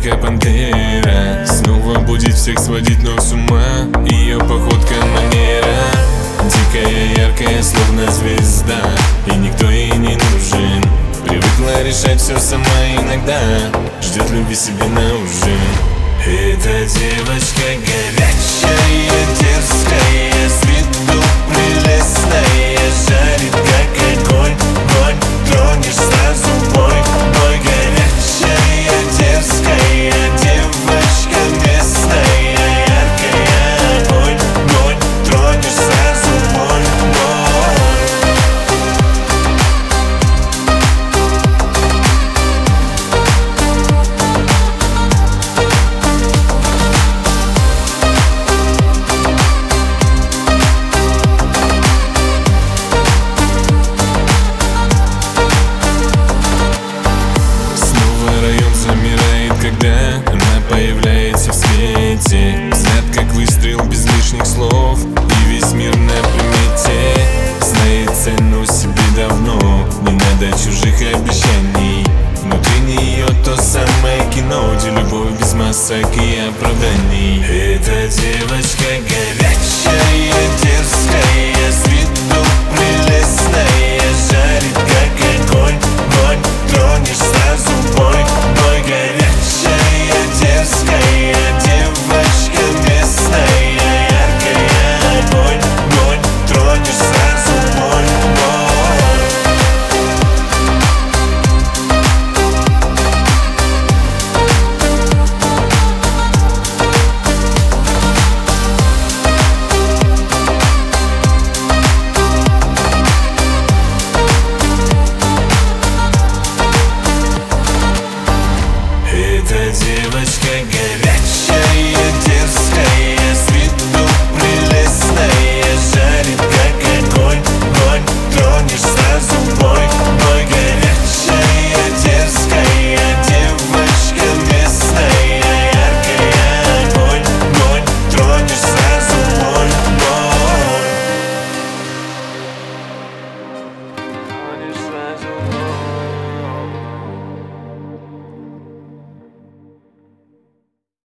дикая пантера снова будет всех сводить ног с ума. Ее походка манера дикая, яркая, словно звезда, и никто ей не нужен. Привыкла решать все сама, иногда ждет любви себе на ужин. Эта девочка горячая, дерзкая, с виду прелестная, жарит как огонь, огонь, тронешь сразу бой, бой. Горячая, дерзкая, девочка местная, яркая, огонь, огонь, тронешь сразу бой, бой. Когда она появляется в свете, взгляд как выстрел без лишних слов, и весь мир на примете. Знает цену себе давно, не надо чужих обещаний. Внутри нее то самое кино, где любовь без масок и оправданий. Эта девочка горячая, дерзкая, с виду прелестная.